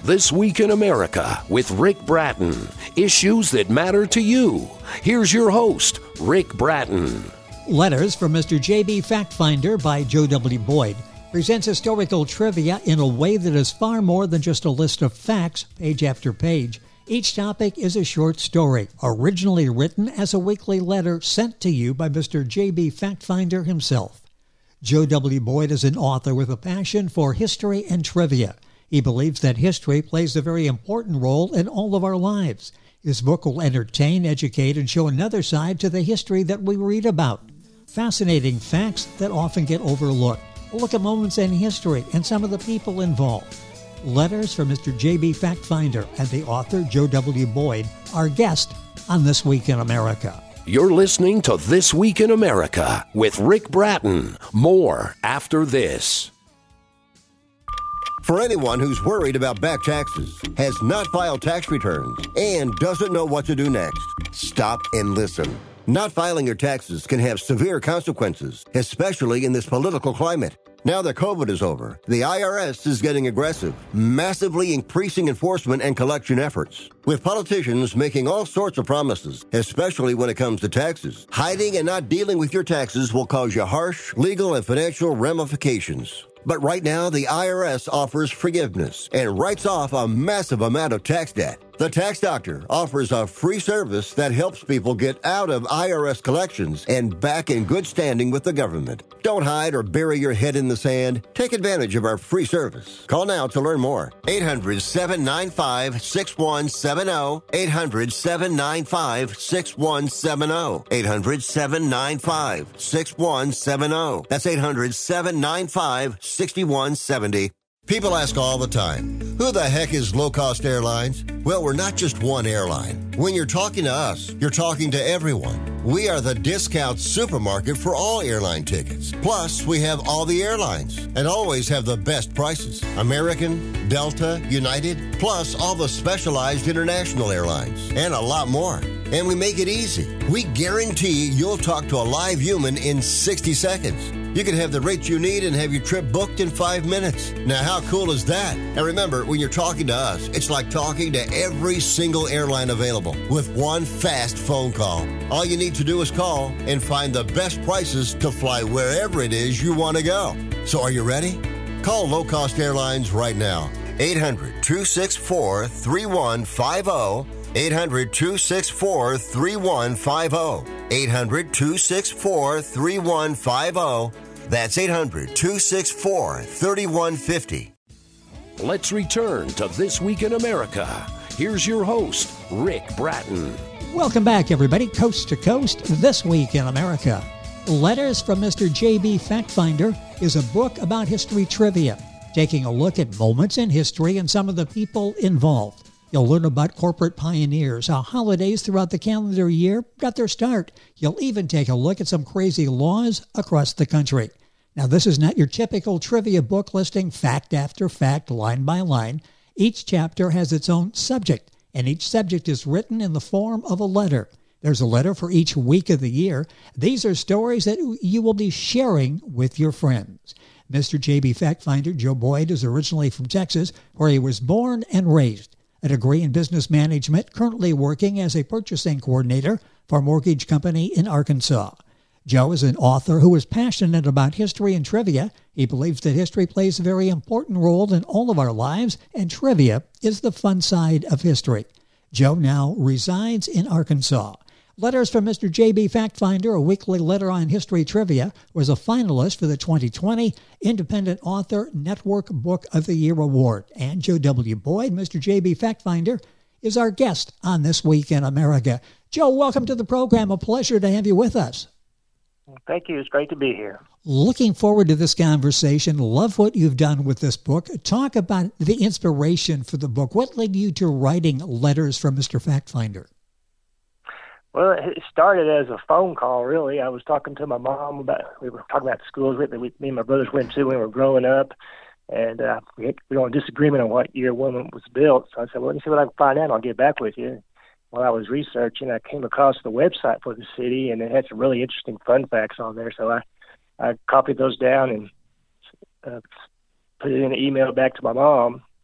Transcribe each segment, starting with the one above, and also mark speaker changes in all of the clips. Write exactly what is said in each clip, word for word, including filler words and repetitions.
Speaker 1: This Week in America with Rick Bratton. Issues that matter to you. Here's your host, Rick Bratton.
Speaker 2: Letters from Mister J B Factfinder by Joe W. Boyd presents historical trivia in a way that is far more than just a list of facts, page after page. Each topic is a short story, originally written as a weekly letter sent to you by Mister J B Factfinder himself. Joe W. Boyd is an author with a passion for history and trivia. He believes that history plays a very important role in all of our lives. His book will entertain, educate, and show another side to the history that we read about. Fascinating facts that often get overlooked. We'll look at moments in history and some of the people involved. Letters from Mister J B Factfinder and the author Joe W. Boyd, our guest on This Week in America.
Speaker 1: You're listening to This Week in America with Rick Bratton. More after this.
Speaker 3: For anyone who's worried about back taxes, has not filed tax returns, and doesn't know what to do next, stop and listen. Not filing your taxes can have severe consequences, especially in this political climate. Now that COVID is over, the I R S is getting aggressive, massively increasing enforcement and collection efforts. With politicians making all sorts of promises, especially when it comes to taxes, hiding and not dealing with your taxes will cause you harsh legal and financial ramifications. But right now, the I R S offers forgiveness and writes off a massive amount of tax debt. The Tax Doctor offers a free service that helps people get out of I R S collections and back in good standing with the government. Don't hide or bury your head in the sand. Take advantage of our free service. Call now to learn more. eight hundred, seven nine five, six one seven zero. eight hundred, seven nine five, six one seven zero. eight hundred, seven nine five, six one seven zero. That's eight hundred, seven nine five, six one seven zero. People ask all the time, who the heck is Low Cost Airlines? Well, we're not just one airline. When you're talking to us, you're talking to everyone. We are the discount supermarket for all airline tickets. Plus, we have all the airlines and always have the best prices. American, Delta, United, plus all the specialized international airlines and a lot more. And we make it easy. We guarantee you'll talk to a live human in sixty seconds. You can have the rates you need and have your trip booked in five minutes. Now, how cool is that? And remember, when you're talking to us, it's like talking to every single airline available with one fast phone call. All you need to do is call and find the best prices to fly wherever it is you want to go. So are you ready? Call Low Cost Airlines right now. eight hundred, two six four, three one five zero. eight hundred, two six four, three one five zero. eight hundred, two six four, three one five zero. That's eight hundred, two six four, three one five zero.
Speaker 1: Let's return to This Week in America. Here's your host, Rick Bratton.
Speaker 2: Welcome back, everybody, coast to coast, This Week in America. Letters from Mister J B Factfinder is a book about history trivia, taking a look at moments in history and some of the people involved. You'll learn about corporate pioneers, how holidays throughout the calendar year got their start. You'll even take a look at some crazy laws across the country. Now, this is not your typical trivia book listing fact after fact, line by line. Each chapter has its own subject, and each subject is written in the form of a letter. There's a letter for each week of the year. These are stories that you will be sharing with your friends. Mister J B Factfinder, Joe Boyd, is originally from Texas, where he was born and raised. A degree in business management, currently working as a purchasing coordinator for a mortgage company in Arkansas. Joe is an author who is passionate about history and trivia. He believes that history plays a very important role in all of our lives, and trivia is the fun side of history. Joe now resides in Arkansas. Letters from Mister J B Factfinder, a weekly letter on history trivia, was a finalist for the twenty twenty Independent Author Network Book of the Year Award. And Joe W. Boyd, Mister J B Factfinder, is our guest on This Week in America. Joe, welcome to the program. A pleasure to have you with us.
Speaker 4: Thank you. It's great to be here.
Speaker 2: Looking forward to this conversation. Love what you've done with this book. Talk about the inspiration for the book. What led you to writing Letters from Mister Factfinder?
Speaker 4: Well, it started as a phone call, really. I was talking to my mom about, we were talking about the schools that we, me and my brothers went to when we were growing up, and uh, we, had, we were on disagreement on what year one was built. So I said, well, let me see what I can find out, and I'll get back with you. While I was researching, I came across the website for the city, and it had some really interesting fun facts on there. So I, I copied those down and uh, put it in an email back to my mom.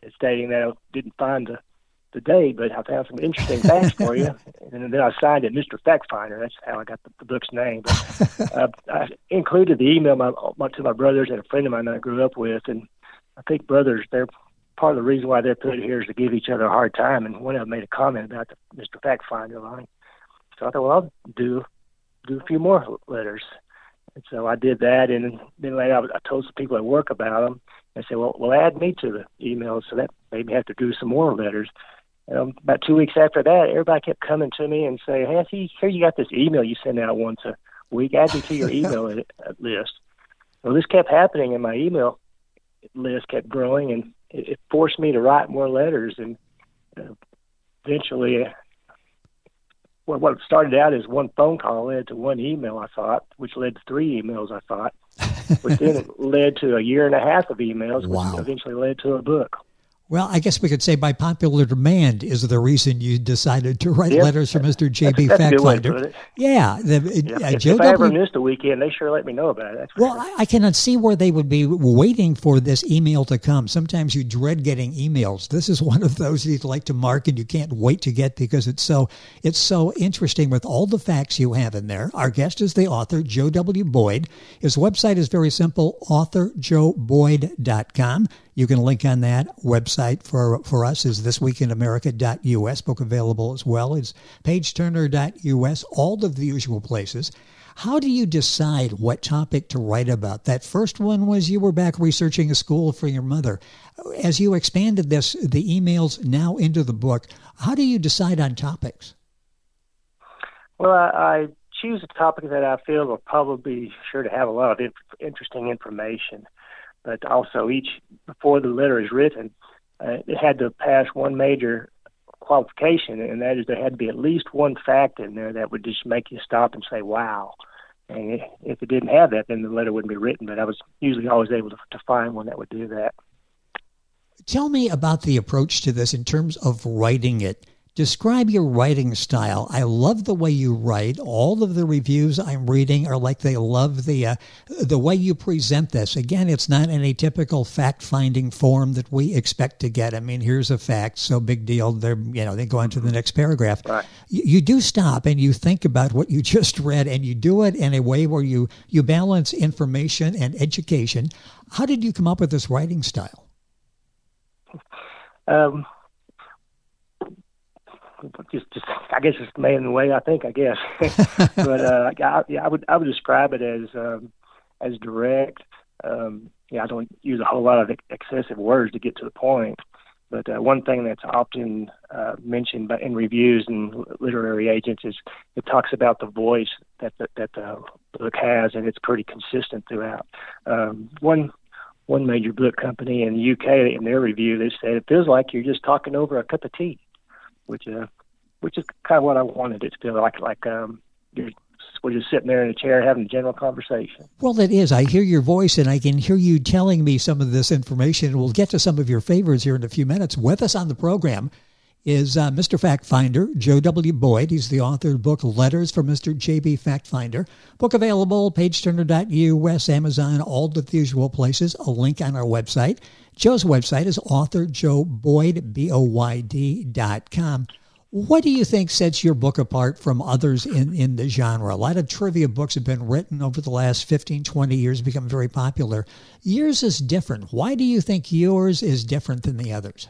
Speaker 4: stating that I didn't find the, the date, but I found some interesting facts for you. And then I signed it Mister Fact Finder. That's how I got the, the book's name. But, uh, I included the email my, my, to my brothers and a friend of mine that I grew up with. And I think brothers, they're part of the reason why they're put here is to give each other a hard time. And one of them made a comment about the Mister Fact Finder line. So I thought, well, I'll do do a few more letters. And so I did that, and then later I, I told some people at work about them. And I said, well, well, add me to the email, so that made me have to do some more letters. And um, about two weeks after that, everybody kept coming to me and saying, hey, see, here you got this email you send out once a week. Add me to your email list. Well, this kept happening, and my email list kept growing, and it, it forced me to write more letters. And uh, eventually, uh, well, what started out as one phone call led to one email, I thought, which led to three emails, I thought, which then led to a year and a half of emails, which
Speaker 2: wow.
Speaker 4: eventually led to a book.
Speaker 2: Well, I guess we could say by popular demand is the reason you decided to write
Speaker 4: yep.
Speaker 2: letters for Mister J B
Speaker 4: That's, that's
Speaker 2: Factfinder. Yeah. The,
Speaker 4: yep.
Speaker 2: uh,
Speaker 4: if,
Speaker 2: Joe
Speaker 4: if I
Speaker 2: W.
Speaker 4: ever missed a weekend, they sure let me know about it. That's
Speaker 2: well,
Speaker 4: sure.
Speaker 2: I, I cannot see where they would be waiting for this email to come. Sometimes you dread getting emails. This is one of those you'd like to mark and you can't wait to get because it's so it's so interesting with all the facts you have in there. Our guest is the author, Joe W. Boyd. His website is very simple, author joe boyd dot com. You can link on that website for for us is this week in america dot u s. Book available as well. It's page turner dot u s, all of the usual places. How do you decide what topic to write about? That first one was you were back researching a school for your mother. As you expanded this, the emails now into the book, how do you decide on topics?
Speaker 4: Well, I, I choose a topic that I feel will probably be sure to have a lot of inf- interesting information. But also each, before the letter is written, uh, it had to pass one major qualification, and that is there had to be at least one fact in there that would just make you stop and say, wow. And if it didn't have that, then the letter wouldn't be written, but I was usually always able to, to find one that would do that.
Speaker 2: Tell me about the approach to this in terms of writing it. Describe your writing style. I love the way you write. All of the reviews I'm reading are like they love the uh, the way you present this. Again, it's not in a typical fact-finding form that we expect to get. I mean, here's a fact, so big deal. They're you know they go on to the next paragraph.
Speaker 4: Right.
Speaker 2: You, you do stop and you think about what you just read, and you do it in a way where you you balance information and education. How did you come up with this writing style?
Speaker 4: Um. Just, just, I guess it's the main way. I think, I guess, but uh, I, yeah, I would, I would describe it as, um, as direct. Um, yeah, I don't use a whole lot of excessive words to get to the point. But uh, one thing that's often uh, mentioned by, in reviews and literary agents is it talks about the voice that the, that the book has, and it's pretty consistent throughout. Um, one. One major book company in the U K, in their review, they said it feels like you're just talking over a cup of tea. Which, uh, which is kind of what I wanted it to feel like. Like um, you're, we're just sitting there in a chair having a general conversation.
Speaker 2: Well, it is. I hear your voice, and I can hear you telling me some of this information. We'll get to some of your favorites here in a few minutes. With us on the program is uh, Mister Factfinder, Joe W. Boyd. He's the author of the book Letters from Mister J B Factfinder. Book available, page turner dot u s, Amazon, all the usual places. A link on our website. Joe's website is author joe boyd, B O Y D, dot com. What do you think sets your book apart from others in, in the genre? A lot of trivia books have been written over the last fifteen, twenty years, become very popular. Yours is different. Why do you think yours is different than the others?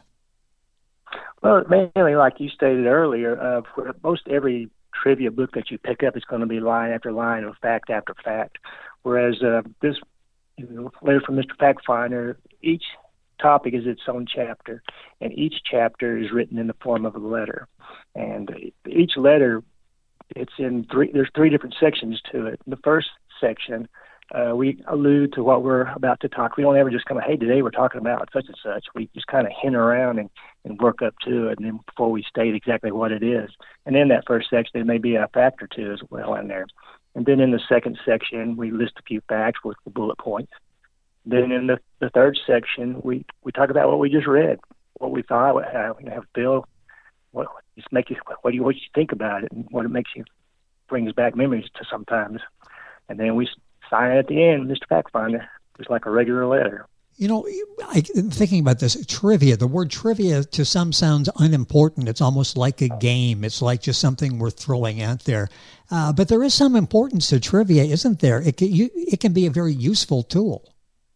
Speaker 4: Well, mainly, like you stated earlier, uh, for most every trivia book that you pick up is going to be line after line or fact after fact. Whereas uh, this you know, letter from Mister Factfinder, each topic is its own chapter, and each chapter is written in the form of a letter. And each letter, it's in three, there's three different sections to it. The first section, uh, we allude to what we're about to talk. We don't ever just come, hey, today we're talking about such and such. We just kind of hint around and, and work up to it, and then before we state exactly what it is. And in that first section, there may be a fact or two as well in there. And then in the second section, we list a few facts with the bullet points. Then in the, the third section, we, we talk about what we just read, what we thought, what, how we have Bill, what just make you what do you what you think about it, and what it makes you brings back memories to sometimes. And then we sign at the end, Mister Factfinder, just like a regular letter.
Speaker 2: You know, I, thinking about this, trivia, the word trivia to some sounds unimportant. It's almost like a game. It's like just something we're throwing out there. Uh, but there is some importance to trivia, isn't there? It can, you, it can be a very useful tool.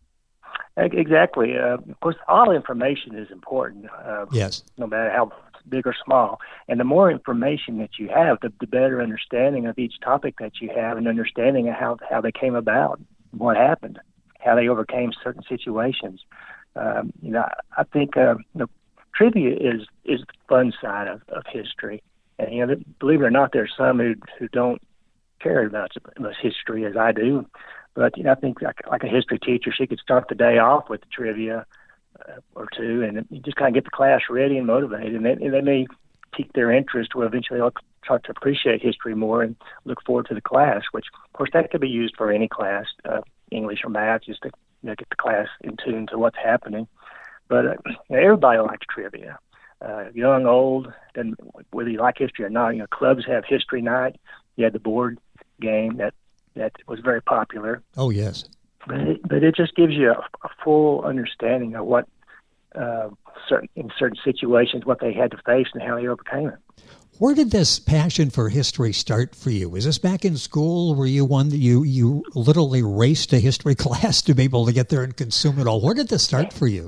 Speaker 4: Exactly. Uh, of course, all information is important. Uh,
Speaker 2: yes.
Speaker 4: No matter how big or small. And the more information that you have, the, the better understanding of each topic that you have and understanding of how, how they came about, what happened, how they overcame certain situations. Um, you know, I think uh, you know, trivia is is the fun side of, of history. And you know, believe it or not, there's some who who don't care about much history as I do. But you know, I think like, like a history teacher, she could start the day off with trivia uh, or two, and you just kind of get the class ready and motivated, and they, and they may pique their interest, where eventually they'll start to appreciate history more and look forward to the class. Which, of course, that could be used for any class. Uh, English or math, just to you know, get the class in tune to what's happening. But uh, you know, everybody likes trivia, uh, young, old, and whether you like history or not. You know, clubs have history night. You had the board game that that was very popular.
Speaker 2: Oh yes,
Speaker 4: but it, but it just gives you a, a full understanding of what uh, certain in certain situations what they had to face and how they overcame it.
Speaker 2: Where did this passion for history start for you? Was this back in school? Were you one that you, you literally raced a history class to be able to get there and consume it all? Where did this start for you?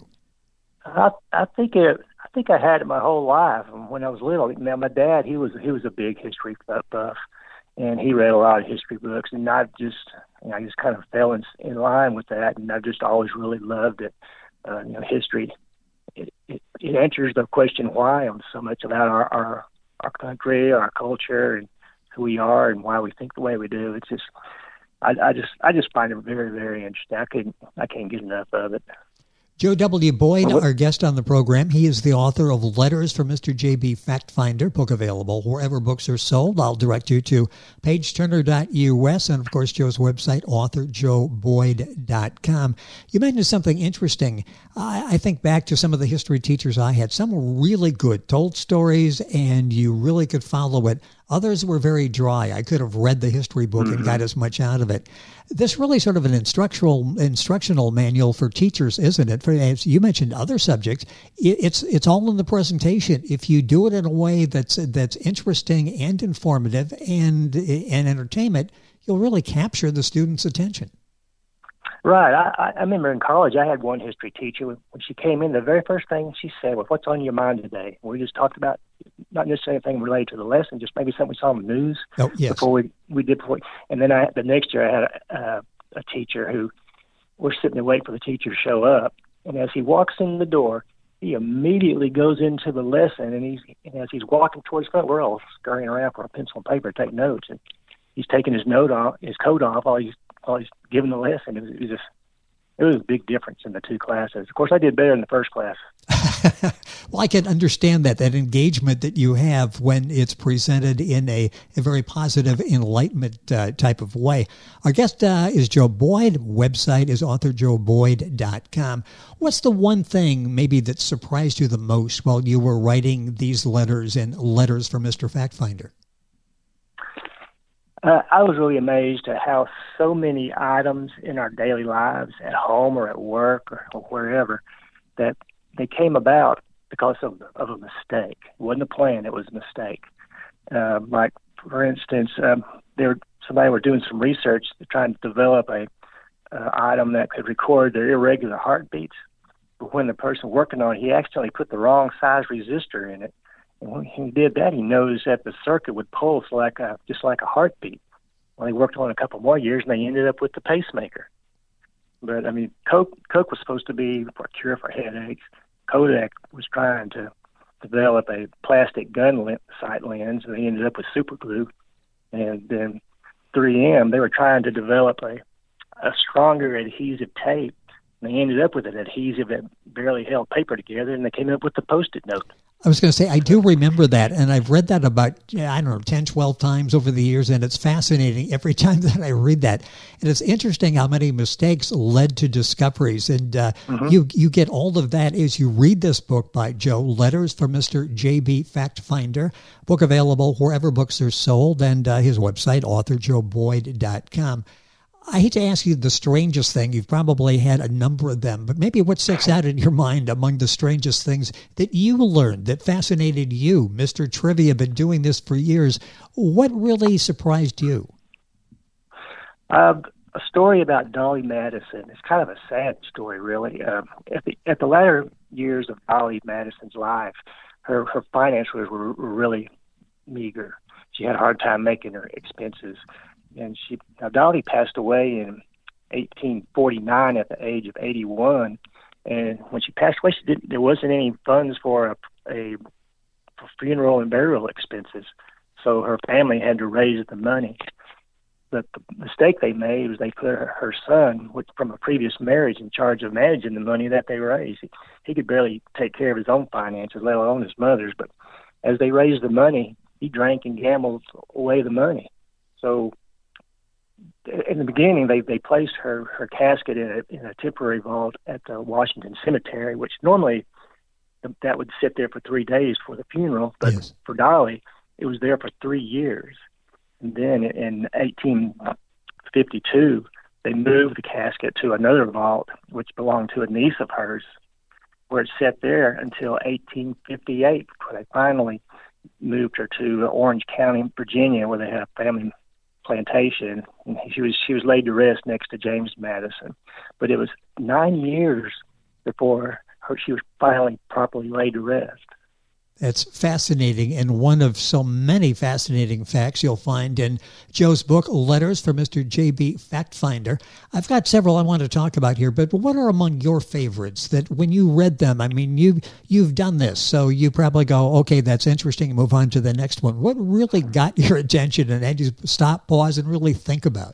Speaker 4: I I think it. I think I had it my whole life. When I was little, now my dad he was he was a big history buff, and he read a lot of history books, and I just you know, I just kind of fell in, in line with that, and I just always really loved it. Uh, you know, history it, it it answers the question why on so much about our our. our country, our culture, and who we are, and why we think the way we do. It's just, I, I just, I just find it very, very interesting. I can't, I can't get enough of it.
Speaker 2: Joe W. Boyd, our guest on the program, he is the author of Letters from Mister J B Fact Finder, book available wherever books are sold. I'll direct you to page turner dot U S and, of course, Joe's website, author joe boyd dot com. You mentioned something interesting. I, I think back to some of the history teachers I had. Some were really good, told stories, and you really could follow it. Others were very dry. I could have read the history book mm-hmm. and got as much out of it. This really sort of an instructional instructional manual for teachers, isn't it? For, as you mentioned other subjects, it, it's it's all in the presentation. If you do it in a way that's that's interesting and informative and and entertainment, you'll really capture the student's attention.
Speaker 4: Right. I, I remember in college, I had one history teacher. When she came in, the very first thing she said was, "What's on your mind today?" We just talked about not necessarily anything related to the lesson, just maybe something we saw in the news
Speaker 2: oh, yes.
Speaker 4: before we, we did before. And then I, the next year I had a, uh, a teacher who, we're sitting there waiting for the teacher to show up. And as he walks in the door, he immediately goes into the lesson. And he's and as he's walking towards the front, we're all scurrying around for a pencil and paper to take notes. And he's taking his note off, his coat off while he's, while he's giving the lesson. It was, it was just, it was a big difference in the two classes. Of course, I did better in the first class.
Speaker 2: Well, I can understand that, that engagement that you have when it's presented in a, a very positive enlightenment uh, type of way. Our guest uh, is Joe Boyd. Website is author joe boyd dot com. What's the one thing maybe that surprised you the most while you were writing these letters and Letters from Mister Fact Finder?
Speaker 4: Uh, I was really amazed at how so many items in our daily lives, at home or at work or, or wherever, that they came about because of, of a mistake. It wasn't a plan, it was a mistake. Uh, like, for instance, um, there somebody were doing some research trying to develop a uh, item that could record their irregular heartbeats. But when the person working on it, he accidentally put the wrong size resistor in it. And when he did that, he noticed that the circuit would pulse like a, just like a heartbeat. Well, he worked on it a couple more years, and they ended up with the pacemaker. But, I mean, Coke, Coke was supposed to be for a cure for headaches. Kodak was trying to develop a plastic gun sight lens, and they ended up with super glue. And then three M, they were trying to develop a, a stronger adhesive tape, and they ended up with an adhesive that barely held paper together, and they came up with the Post-it note.
Speaker 2: I was going to say, I do remember that, and I've read that about, I don't know, ten, twelve times over the years, and it's fascinating every time that I read that. And it's interesting how many mistakes led to discoveries, and uh, mm-hmm. you you get all of that as you read this book by Joe, Letters from Mister J B Fact Finder, book available wherever books are sold, and uh, his website, author joe boyd dot com. I hate to ask you the strangest thing. You've probably had a number of them, but maybe what sticks out in your mind among the strangest things that you learned that fascinated you? Mister Trivia, been doing this for years. What really surprised you?
Speaker 4: Uh, a story about Dolly Madison. It's kind of a sad story, really. Uh, at the at the latter years of Dolly Madison's life, her her finances were, were really meager. She had a hard time making her expenses, and she now Dolly passed away in eighteen forty-nine at the age of eighty-one. And when she passed away, she didn't. There wasn't any funds for a, a for funeral and burial expenses, so her family had to raise the money. But the mistake they made was they put her, her son, which from a previous marriage, in charge of managing the money that they raised. He, he could barely take care of his own finances, let alone his mother's. But as they raised the money, he drank and gambled away the money. So in the beginning, they, they placed her, her casket in a, in a temporary vault at the Washington Cemetery, which normally that would sit there for three days for the funeral. But yes, for Dolly, it was there for three years. And then in eighteen fifty-two, they moved the casket to another vault, which belonged to a niece of hers, where it sat there until eighteen fifty-eight, before they finally moved her to Orange County, Virginia, where they had a family plantation. And she was she was laid to rest next to James Madison. But it was nine years before her, she was finally properly laid to rest.
Speaker 2: It's fascinating, and one of so many fascinating facts you'll find in Joe's book, Letters from Mister J B Fact Finder. I've got several I want to talk about here, but what are among your favorites that when you read them, I mean, you, you've done this, so you probably go, okay, that's interesting, and move on to the next one. What really got your attention and had you stop, pause, and really think about?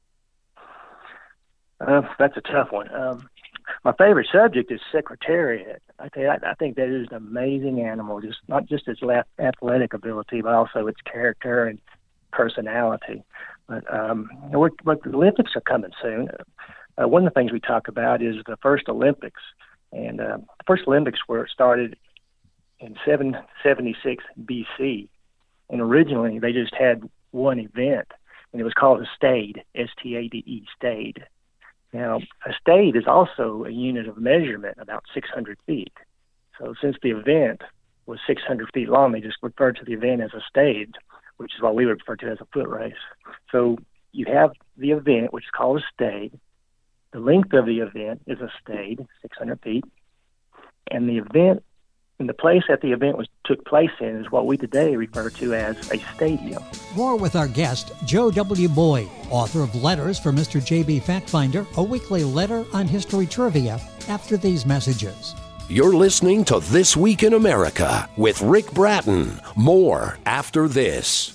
Speaker 4: Uh, that's a tough one. Um, my favorite subject is Secretariat. I think I think that is an amazing animal, just not just its athletic ability, but also its character and personality. But um, we're, but the Olympics are coming soon. Uh, one of the things we talk about is the first Olympics, and uh, the first Olympics were started in seven seventy-six B C, and originally they just had one event, and it was called a stade, S T A D E, stade. Now, a stade is also a unit of measurement, about six hundred feet. So since the event was six hundred feet long, they just referred to the event as a stade, which is what we would refer to as a foot race. So you have the event, which is called a stade. The length of the event is a stade, six hundred feet. And the event, and the place that the event was took place in is what we today refer to as a stadium.
Speaker 2: More with our guest, Joe W. Boyd, author of Letters from Mister J B Fact Finder, a weekly letter on history trivia, after these messages.
Speaker 1: You're listening to This Week in America with Rick Bratton. More after this.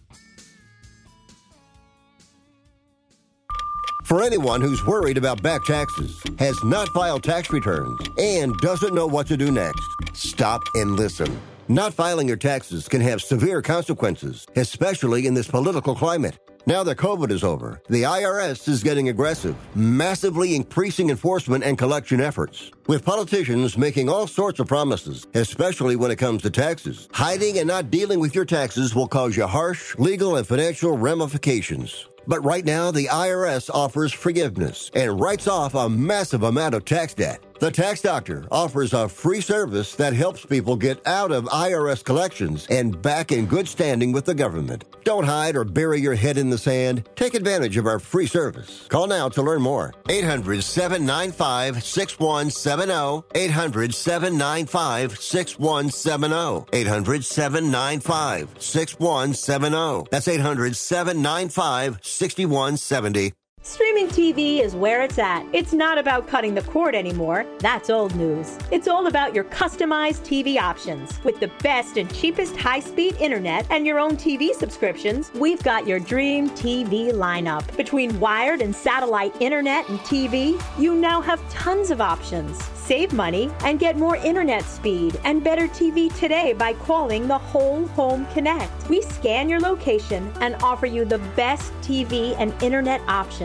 Speaker 3: For anyone who's worried about back taxes, has not filed tax returns, and doesn't know what to do next, stop and listen. Not filing your taxes can have severe consequences, especially in this political climate. Now that COVID is over, the I R S is getting aggressive, massively increasing enforcement and collection efforts, with politicians making all sorts of promises, especially when it comes to taxes. Hiding and not dealing with your taxes will cause you harsh legal and financial ramifications. But right now, the I R S offers forgiveness and writes off a massive amount of tax debt. The Tax Doctor offers a free service that helps people get out of I R S collections and back in good standing with the government. Don't hide or bury your head in the sand. Take advantage of our free service. Call now to learn more. eight hundred, seven nine five, six one seven zero. eight hundred, seven nine five, six one seven zero. eight hundred, seven nine five, six one seven zero. That's eight hundred, seven nine five, six one seven zero.
Speaker 5: Streaming T V is where it's at. It's not about cutting the cord anymore. That's old news. It's all about your customized T V options. With the best and cheapest high-speed internet and your own T V subscriptions, we've got your dream T V lineup. Between wired and satellite internet and T V, you now have tons of options. Save money and get more internet speed and better T V today by calling the Whole Home Connect. We scan your location and offer you the best T V and internet options.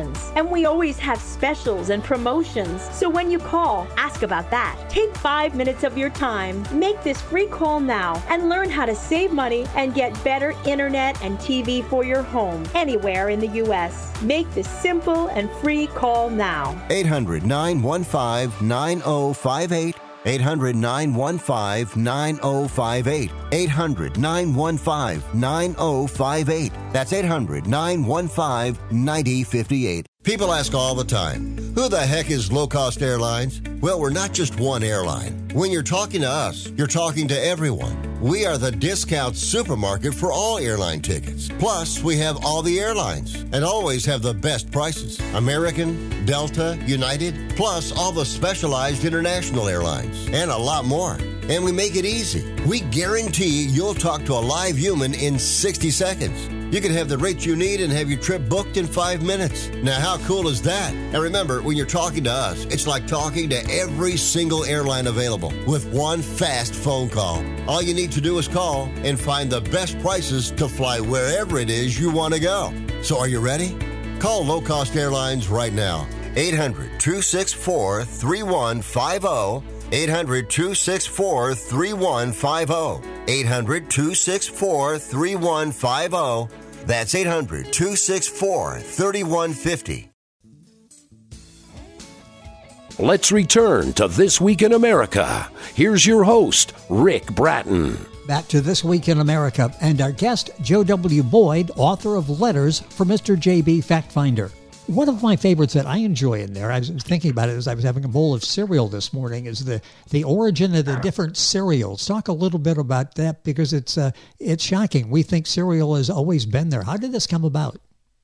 Speaker 5: options. And we always have specials and promotions. So when you call, ask about that. Take five minutes of your time. Make this free call now and learn how to save money and get better internet and T V for your home anywhere in the U S. Make this simple and free call now.
Speaker 3: eight hundred, nine one five, nine oh five eight. eight hundred, nine one five, nine oh five eight. eight hundred, nine one five, nine oh five eight. That's eight hundred, nine one five, nine oh five eight. People ask all the time, who the heck is Low Cost Airlines? Well, we're not just one airline. When you're talking to us, you're talking to everyone. We are the discount supermarket for all airline tickets. Plus, we have all the airlines and always have the best prices. American, Delta, United, plus all the specialized international airlines and a lot more. And we make it easy. We guarantee you'll talk to a live human in sixty seconds. You can have the rates you need and have your trip booked in five minutes. Now, how cool is that? And remember, when you're talking to us, it's like talking to every single airline available with one fast phone call. All you need to do is call and find the best prices to fly wherever it is you want to go. So are you ready? Call Low Cost Airlines right now. eight hundred, two six four, three one five zero. eight hundred, two six four, three one five zero. eight hundred, two six four, three one five zero. That's eight hundred, two six four, three one five zero.
Speaker 1: Let's return to This Week in America. Here's your host, Rick Bratton.
Speaker 2: Back to This Week in America, and our guest, Joe W. Boyd, author of Letters for Mister J B Fact Finder. One of my favorites that I enjoy in there, I was thinking about it as I was having a bowl of cereal this morning, is the, the origin of the different cereals. Talk a little bit about that, because it's uh, it's shocking. We think cereal has always been there. How did this come about?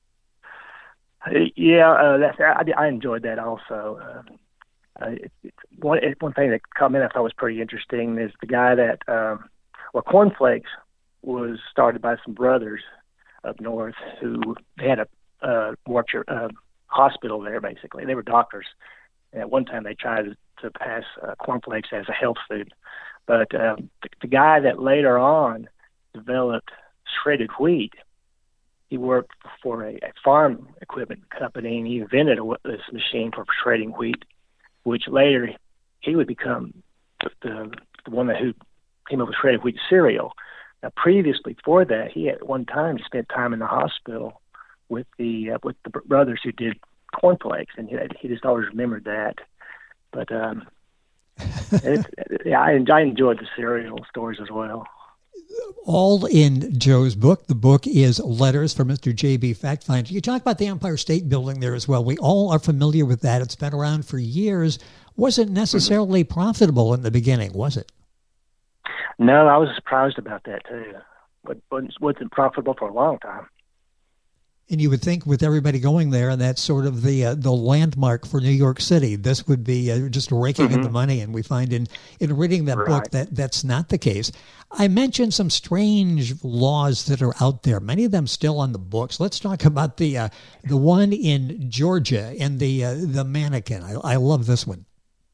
Speaker 4: Yeah, uh, that's, I, I enjoyed that also. Uh, uh, it, it, one, it, one thing that caught me that I thought was pretty interesting is the guy that, um, well, Cornflakes was started by some brothers up north who they had a Uh, worked your uh, hospital there. Basically, they were doctors. And at one time, they tried to, to pass uh, cornflakes as a health food, but um, the, the guy that later on developed shredded wheat, he worked for a, a farm equipment company, and he invented a, this machine for shredding wheat, which later he would become the, the, the one that who came up with shredded wheat cereal. Now, previously, before that, he at one time spent time in the hospital with the uh, with the brothers who did cornflakes, and he, he just always remembered that. But um, it, yeah, I, I enjoyed the cereal stories as well.
Speaker 2: All in Joe's book. The book is Letters from Mister J B Fact Finder. You talk about the Empire State Building there as well. We all are familiar with that. It's been around for years. Wasn't necessarily mm-hmm. profitable in the beginning, was it?
Speaker 4: No, I was surprised about that too. But it wasn't profitable for a long time.
Speaker 2: And you would think with everybody going there, and that's sort of the uh, the landmark for New York City, this would be uh, just raking mm-hmm. in the money. And we find in, in reading that right. book that that's not the case. I mentioned some strange laws that are out there, many of them still on the books. Let's talk about the uh, the one in Georgia and the uh, the mannequin. I, I love this one.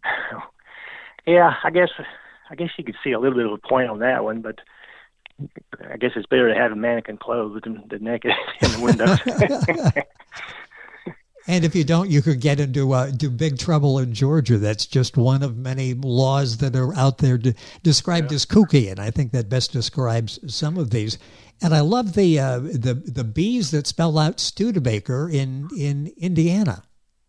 Speaker 4: Yeah, I guess I guess you could see a little bit of a point on that one, but I guess it's better to have a mannequin clothed than, than naked in the windows.
Speaker 2: And if you don't, you could get into uh, do big trouble in Georgia. That's just one of many laws that are out there de- described yeah. as kooky, and I think that best describes some of these. And I love the uh, the the bees that spell out Studebaker in in Indiana.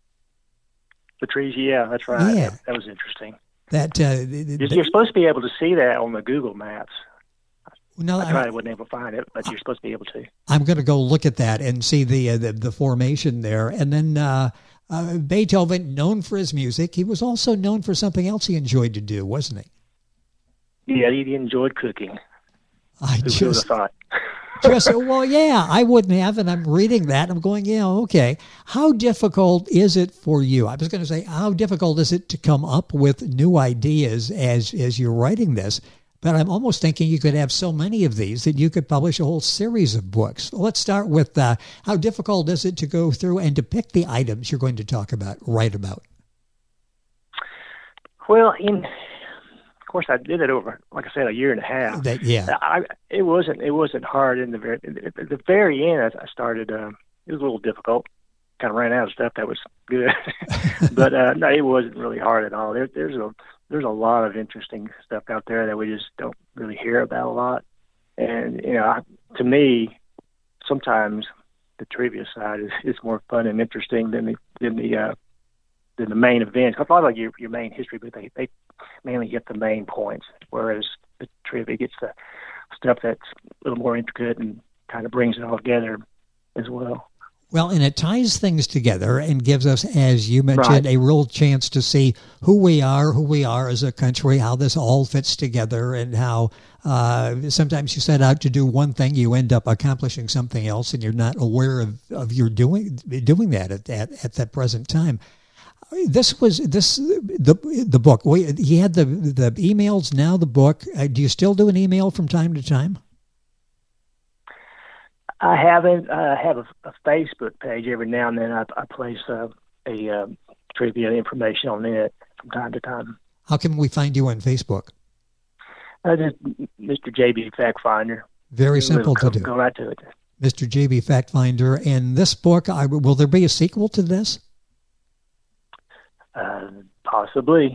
Speaker 4: The trees, yeah, that's right.
Speaker 2: Yeah.
Speaker 4: That, that was interesting.
Speaker 2: That uh,
Speaker 4: you're, you're supposed to be able to see that on the Google Maps.
Speaker 2: No,
Speaker 4: I tried, I wasn't able to find it, but you're supposed to be able to.
Speaker 2: I'm going to go look at that and see the uh, the, the formation there. And then uh, uh, Beethoven, known for his music, he was also known for something else he enjoyed to do, wasn't he?
Speaker 4: Yeah, he enjoyed cooking.
Speaker 2: I
Speaker 4: Who
Speaker 2: just
Speaker 4: would have thought?
Speaker 2: just well, yeah, I wouldn't have, and I'm reading that, and I'm going, yeah, okay. How difficult is it for you? I was going to say, how difficult is it to come up with new ideas as as you're writing this? But I'm almost thinking you could have so many of these that you could publish a whole series of books. Let's start with uh, how difficult is it to go through and to pick the items you're going to talk about, write about?
Speaker 4: Well, in, of course, I did it over, like I said, a year and a half.
Speaker 2: That, yeah,
Speaker 4: I, it wasn't it wasn't hard in the very at the very end. As I started, um, it was a little difficult kind of ran out of stuff that was good. But uh, no, it wasn't really hard at all. There, there's a there's a lot of interesting stuff out there that we just don't really hear about a lot. And you know, I, to me, sometimes the trivia side is, is more fun and interesting than the than the uh, than the main events. A lot of like your your main history, but they they mainly get the main points, whereas the trivia gets the stuff that's a little more intricate and kind of brings it all together as well.
Speaker 2: Well, and it ties things together and gives us, as you mentioned,
Speaker 4: Right.
Speaker 2: a real chance to see who we are, who we are as a country, how this all fits together, and how uh, sometimes you set out to do one thing, you end up accomplishing something else, and you're not aware of, of your doing doing that at, at at that present time. This was this the the book. We, he had the the emails. Now the book. Uh, do you still do an email from time to time?
Speaker 4: I haven't. I have a, a Facebook page. Every now and then I, I place a, a uh, trivia information on it from time to time.
Speaker 2: How can we find you on Facebook?
Speaker 4: Uh, just Mister J B Fact Finder.
Speaker 2: Very simple
Speaker 4: go,
Speaker 2: to do.
Speaker 4: Go right to it.
Speaker 2: Mister J B Fact Finder. And this book, I, will there be a sequel to this?
Speaker 4: Uh, possibly.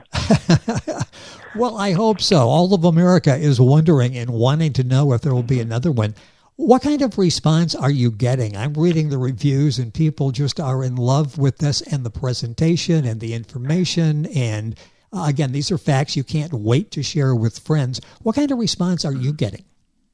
Speaker 2: Well, I hope so. All of America is wondering and wanting to know if there will be another one. What kind of response are you getting? I'm reading the reviews and people just are in love with this and the presentation and the information. And uh, again, these are facts you can't wait to share with friends. What kind of response are you getting?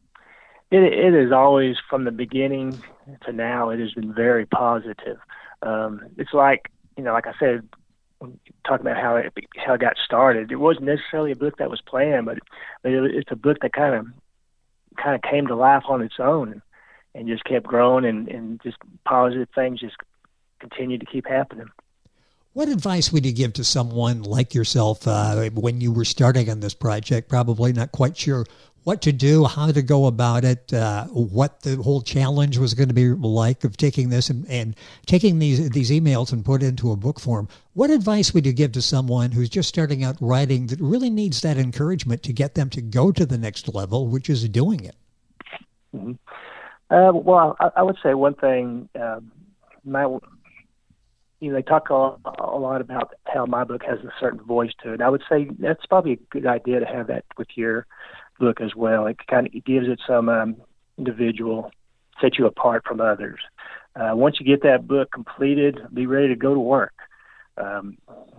Speaker 4: It, it is always, from the beginning to now, it has been very positive. Um, it's like, you know, like I said, talking about how it how it got started. It wasn't necessarily a book that was planned, but, but it, it's a book that kind of kind of came to life on its own and, and just kept growing, and, and just positive things just continued to keep happening.
Speaker 2: What advice would you give to someone like yourself uh, when you were starting on this project, probably not quite sure what to do, how to go about it, uh, what the whole challenge was going to be like of taking this and, and taking these these emails and put it into a book form? What advice would you give to someone who's just starting out writing that really needs that encouragement to get them to go to the next level, which is doing it?
Speaker 4: Mm-hmm. Uh, well, I, I would say one thing, um, my, you know, they talk a, a lot about how my book has a certain voice to it. I would say that's probably a good idea to have that with your book as well. It kind of gives it some um, individual, set you apart from others. Uh, once you get that book completed, be ready to go to work. Um,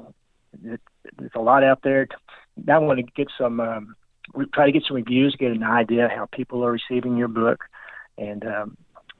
Speaker 4: it, there's a lot out there. I want to get some, um, try to get some reviews, get an idea how people are receiving your book, and um,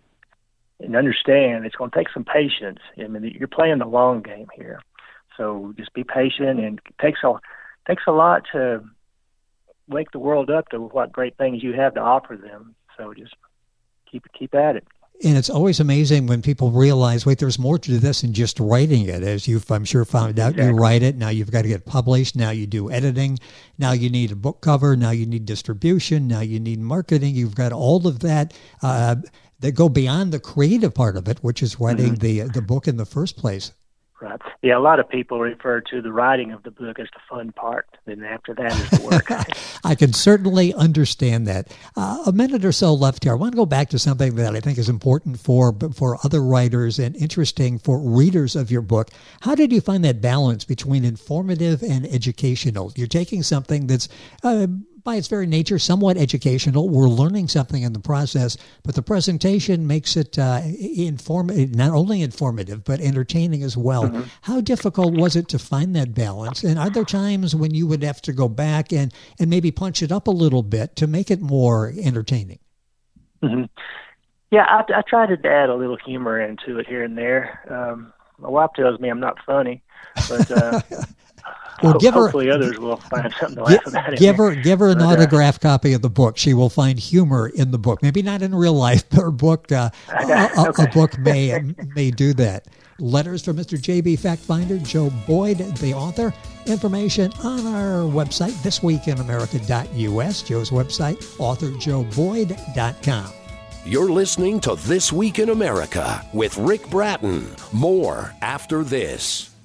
Speaker 4: and understand it's going to take some patience. I mean, you're playing the long game here, so just be patient. And it takes a takes a lot to wake the world up to what great things you have to offer them. So just keep keep at it.
Speaker 2: And it's always amazing when people realize, wait, there's more to this than just writing it. As you've, I'm sure, found out, exactly. You write it, now you've got to get published, now you do editing, now you need a book cover, now you need distribution, now you need marketing. You've got all of that uh, that go beyond the creative part of it, which is writing mm-hmm. the the book in the first place.
Speaker 4: Right. Yeah, a lot of people refer to the writing of the book as the fun part. Then after that is the work.
Speaker 2: I can certainly understand that. Uh, a minute or so left here. I want to go back to something that I think is important for for other writers and interesting for readers of your book. How did you find that balance between informative and educational? You're taking something that's uh, by its very nature, somewhat educational. We're learning something in the process, but the presentation makes it uh, inform not only informative, but entertaining as well. Mm-hmm. How difficult was it to find that balance? And are there times when you would have to go back and, and maybe punch it up a little bit to make it more entertaining?
Speaker 4: Mm-hmm. Yeah, I, I try to add a little humor into it here and there. Um, my wife tells me I'm not funny, but... Uh,
Speaker 2: Well, give her,
Speaker 4: hopefully others will find something to laugh about.
Speaker 2: Give her, give her an
Speaker 4: but,
Speaker 2: autograph
Speaker 4: uh,
Speaker 2: copy of the book. She will find humor in the book. Maybe not in real life, but her book, uh, a,
Speaker 4: okay.
Speaker 2: a book may may do that. Letters from Mister J B Fact Finder, Joe Boyd, the author. Information on our website, this week in america dot u s. Joe's website, author joe boyd dot com.
Speaker 1: You're listening to This Week in America with Rick Bratton. More after this.